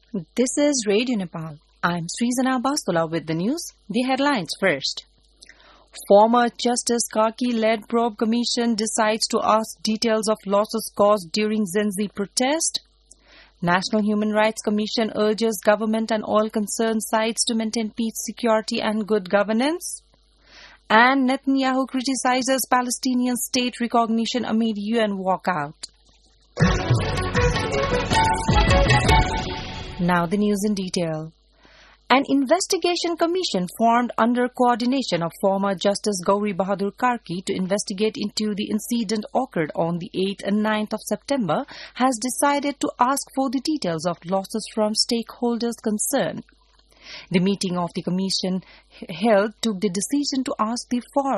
This is Radio Nepal. I'm Srizana Bastola with the news. The headlines first. Former Justice Karki-led probe commission decides to ask details of losses caused during Gen Z protest. National Human Rights Commission urges government and all concerned sides to maintain peace, security and good governance. And Netanyahu criticizes Palestinian state recognition amid UN walkout. Now the news in detail. An investigation commission formed under coordination of former Justice Gauri Bahadur Karki to investigate into the incident occurred on the 8th and 9th of September has decided to ask for the details of losses from stakeholders concerned. The meeting of the commission held took the decision to ask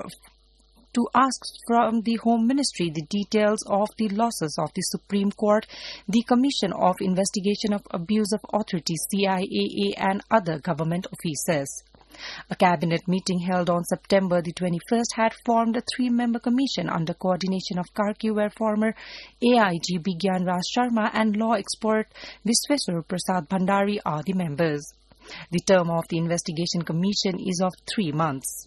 from the Home Ministry the details of the losses of the Supreme Court, the Commission of Investigation of Abuse of Authority CIAA and other government offices. A cabinet meeting held on September the 21st had formed a 3-member commission under coordination of Karki, where former AIG Bigyan Raj Sharma and law expert Visweswar Prasad Bhandari are the members. The term of the investigation commission is of 3 months.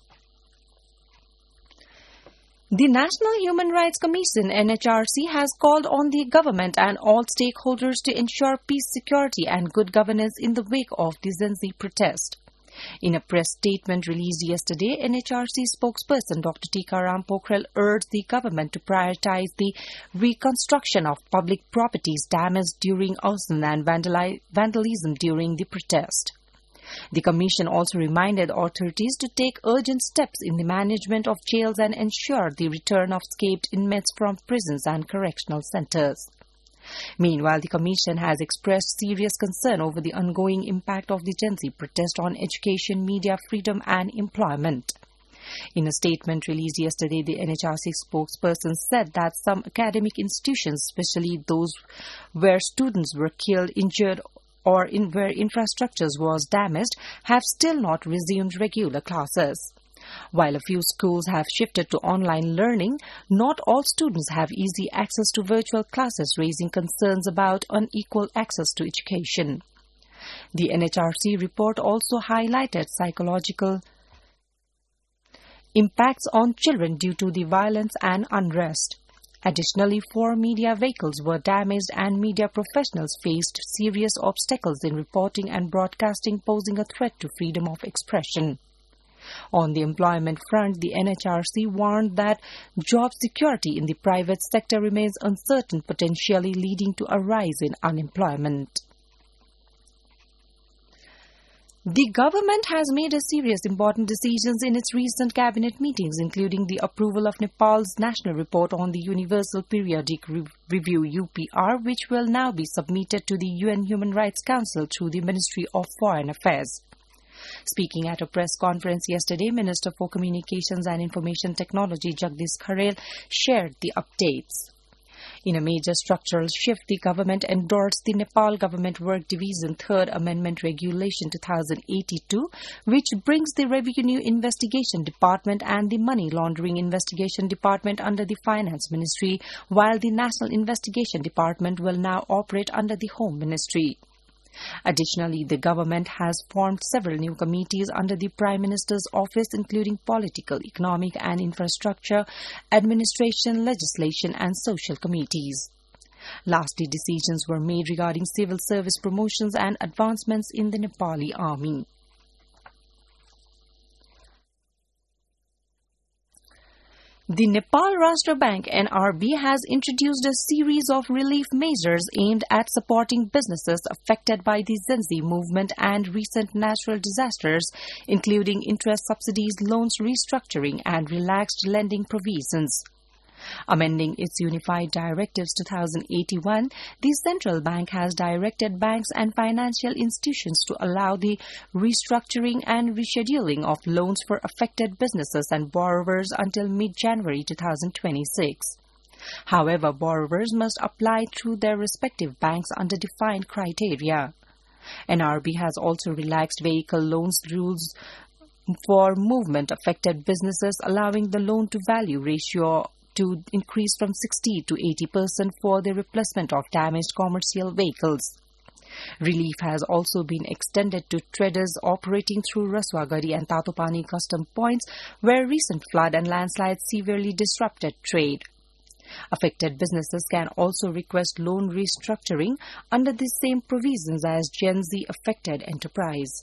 The National Human Rights Commission NHRC has called on the government and all stakeholders to ensure peace, security and good governance in the wake of the Gen Z protest. In a press statement released yesterday, NHRC spokesperson Dr. Tikaram Pokhrel urged the government to prioritize the reconstruction of public properties damaged during arson and vandalism during the protest. The Commission also reminded authorities to take urgent steps in the management of jails and ensure the return of escaped inmates from prisons and correctional centres. Meanwhile, the Commission has expressed serious concern over the ongoing impact of the Gen Z protest on education, media freedom and employment. In a statement released yesterday, the NHRC spokesperson said that some academic institutions, especially those where students were killed, injured, or where infrastructures was damaged, have still not resumed regular classes. While a few schools have shifted to online learning, not all students have easy access to virtual classes, raising concerns about unequal access to education. The NHRC report also highlighted psychological impacts on children due to the violence and unrest. Additionally, 4 media vehicles were damaged and media professionals faced serious obstacles in reporting and broadcasting, posing a threat to freedom of expression. On the employment front, the NHRC warned that job security in the private sector remains uncertain, potentially leading to a rise in unemployment. The government has made a series of important decisions in its recent cabinet meetings, including the approval of Nepal's national report on the Universal Periodic Review UPR, which will now be submitted to the UN Human Rights Council through the Ministry of Foreign Affairs. Speaking at a press conference yesterday, Minister for Communications and Information Technology Jagdish Kharel shared the updates. In a major structural shift, the government endorsed the Nepal Government Work Division 3rd Amendment Regulation 2082, which brings the Revenue Investigation Department and the Money Laundering Investigation Department under the Finance Ministry, while the National Investigation Department will now operate under the Home Ministry. Additionally, the government has formed several new committees under the Prime Minister's office, including political, economic and infrastructure, administration, legislation and social committees. Lastly, decisions were made regarding civil service promotions and advancements in the Nepali army. The Nepal Rashtra Bank NRB has introduced a series of relief measures aimed at supporting businesses affected by the Gen Z movement and recent natural disasters, including interest subsidies, loans restructuring and relaxed lending provisions. Amending its Unified Directives 2081, the central bank has directed banks and financial institutions to allow the restructuring and rescheduling of loans for affected businesses and borrowers until mid-January 2026. However, borrowers must apply through their respective banks under defined criteria. NRB has also relaxed vehicle loans rules for movement-affected businesses, allowing the loan-to-value ratio to increase from 60 to 80% for the replacement of damaged commercial vehicles. Relief has also been extended to traders operating through Raswagari and Tatopani custom points, where recent flood and landslides severely disrupted trade. Affected businesses can also request loan restructuring under the same provisions as Gen Z affected enterprise.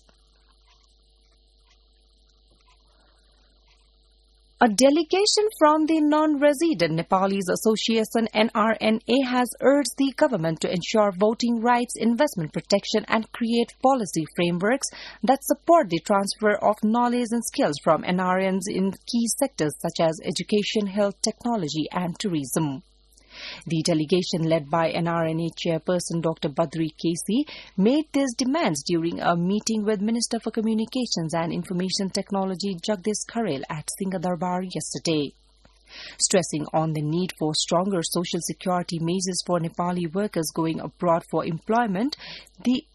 A delegation from the Non-Resident Nepalese Association NRNA has urged the government to ensure voting rights, investment protection and create policy frameworks that support the transfer of knowledge and skills from NRNs in key sectors such as education, health, technology and tourism. The delegation led by NRNA chairperson Dr. Badri Kesi made these demands during a meeting with Minister for Communications and Information Technology Jagdish Kharel at Singhadarbar yesterday. Stressing on the need for stronger social security measures for Nepali workers going abroad for employment, the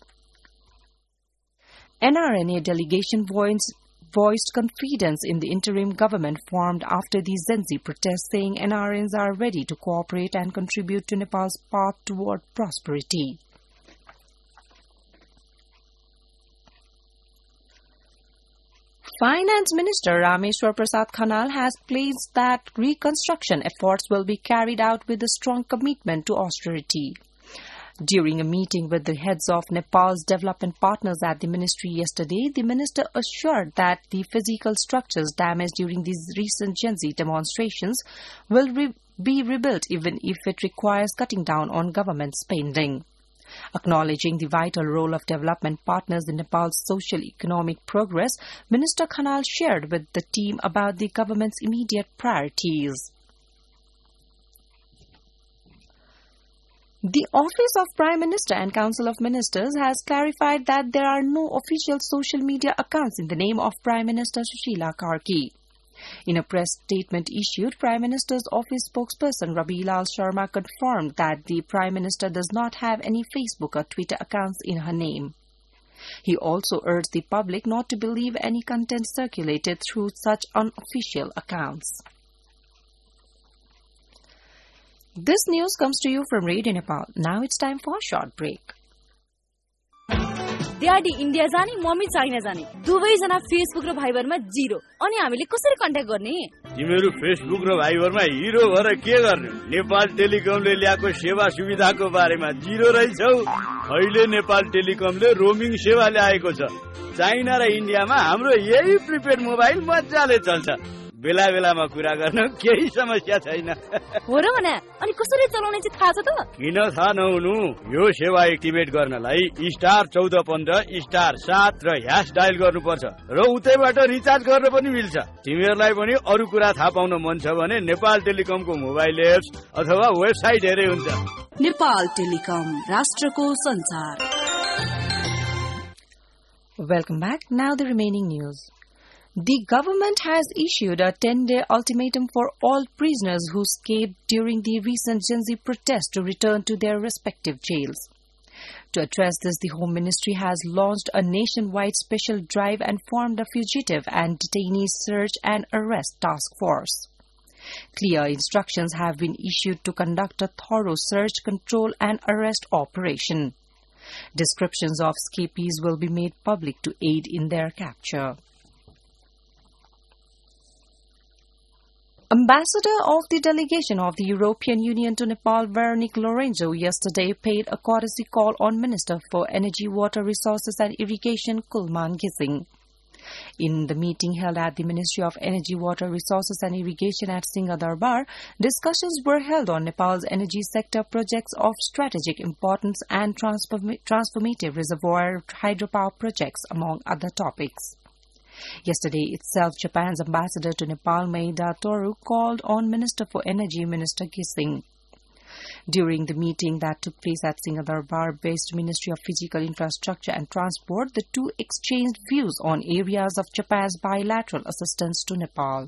NRNA delegation voiced confidence in the interim government formed after the Gen Z protests, saying NRNs are ready to cooperate and contribute to Nepal's path toward prosperity. Finance Minister Rameshwar Prasad Khanal has pledged that reconstruction efforts will be carried out with a strong commitment to austerity. During a meeting with the heads of Nepal's development partners at the ministry yesterday, the minister assured that the physical structures damaged during these recent Gen Z demonstrations will be rebuilt even if it requires cutting down on government spending. Acknowledging the vital role of development partners in Nepal's social-economic progress, Minister Khanal shared with the team about the government's immediate priorities. The Office of Prime Minister and Council of Ministers has clarified that there are no official social media accounts in the name of Prime Minister Sushila Karki. In a press statement issued, Prime Minister's office spokesperson Rabi Lal Sharma confirmed that the Prime Minister does not have any Facebook or Twitter accounts in her name. He also urged the public not to believe any content circulated through such unofficial accounts. This news comes to you from Radio Nepal. Now it's time for a short break. Daddy India जाने mummy China जाने दुवैजना Facebook र भाइबरमा zero अनि हामीले कसरी contact गर्ने तिमीहरू Facebook र भाइबरमा हिरो भएर के गर्ने नेपाल टेलिकमले ल्याएको सेवा सुविधाको बारेमा जिरो रहेछौ अहिले नेपाल टेलिकमले रोमिङ सेवा ल्याएको छ चाइना र इन्डियामा हाम्रो यही प्रिपेड मोबाइल मजाले चल्छ बेला बेलामा कुरा गर्न केही समस्या छैन हो र भने अनि कसरी चलाउने चाहिँ थाहा छ त किन थाहा नहुनु यो सेवा एक्टिभेट गर्नलाई *14**7 र # डायल गर्नुपर्छ र उतैबाट रिचार्ज गर्न पनि मिल्छ तिमीहरूलाई पनि अरु कुरा थाहा पाउन मन छ भने नेपाल टेलिकमको मोबाइल एप्स अथवा वेबसाइट हेरे हुन्छ नेपाल टेलिकम राष्ट्रको संचार Welcome back. Now the remaining news. The government has issued a 10-day ultimatum for all prisoners who escaped during the recent Gen Z protests to return to their respective jails. To address this, the Home Ministry has launched a nationwide special drive and formed a fugitive and detainee search and arrest task force. Clear instructions have been issued to conduct a thorough search, control and arrest operation. Descriptions of escapees will be made public to aid in their capture. Ambassador of the delegation of the European Union to Nepal, Veronique Lorenzo, yesterday paid a courtesy call on Minister for Energy, Water Resources and Irrigation, Kulman Gising. In the meeting held at the Ministry of Energy, Water Resources and Irrigation at Singhadarbar, discussions were held on Nepal's energy sector projects of strategic importance and transformative reservoir hydropower projects, among other topics. Yesterday itself, Japan's ambassador to Nepal, Maeda Toru, called on Minister for Energy, Minister Gising. During the meeting that took place at Singhadarbar-based Ministry of Physical Infrastructure and Transport, the two exchanged views on areas of Japan's bilateral assistance to Nepal.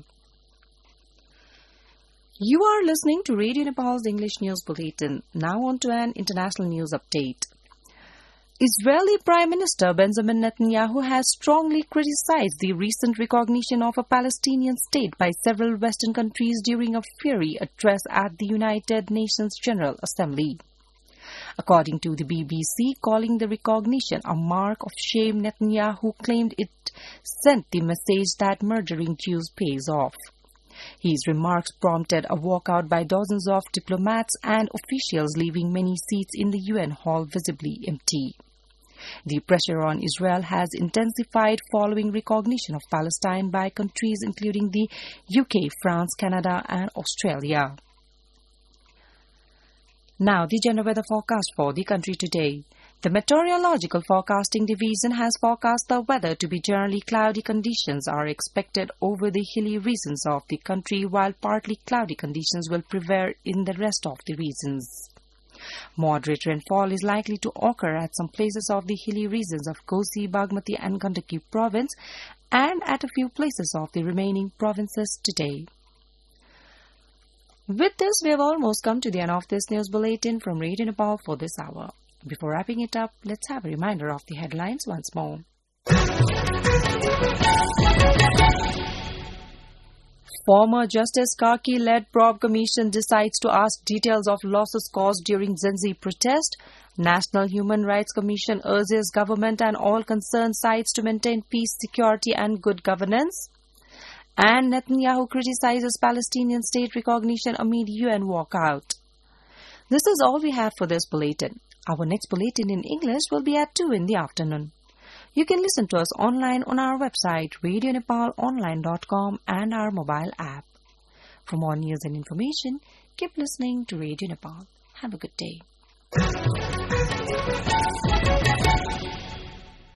You are listening to Radio Nepal's English News Bulletin. Now on to an international news update. Israeli Prime Minister Benjamin Netanyahu has strongly criticized the recent recognition of a Palestinian state by several Western countries during a fiery address at the United Nations General Assembly. According to the BBC, calling the recognition a mark of shame, Netanyahu claimed it sent the message that murdering Jews pays off. His remarks prompted a walkout by dozens of diplomats and officials, leaving many seats in the UN hall visibly empty. The pressure on Israel has intensified following recognition of Palestine by countries including the UK, France, Canada and Australia. Now, the general weather forecast for the country today. The Meteorological Forecasting Division has forecast the weather to be generally cloudy. Conditions are expected over the hilly regions of the country, while partly cloudy conditions will prevail in the rest of the regions. Moderate rainfall is likely to occur at some places of the hilly regions of Kosi, Bagmati and Gandaki province and at a few places of the remaining provinces today. With this, we have almost come to the end of this news bulletin from Radio Nepal for this hour. Before wrapping it up, let's have a reminder of the headlines once more. Former Justice Karki-led probe commission decides to ask details of losses caused during Gen Z protest. National Human Rights Commission urges government and all concerned sides to maintain peace, security and good governance. And Netanyahu criticizes Palestinian state recognition amid UN walkout. This is all we have for this bulletin. Our next bulletin in English will be at 2 in the afternoon. You can listen to us online on our website, radionepalonline.com and our mobile app. For more news and information, keep listening to Radio Nepal. Have a good day.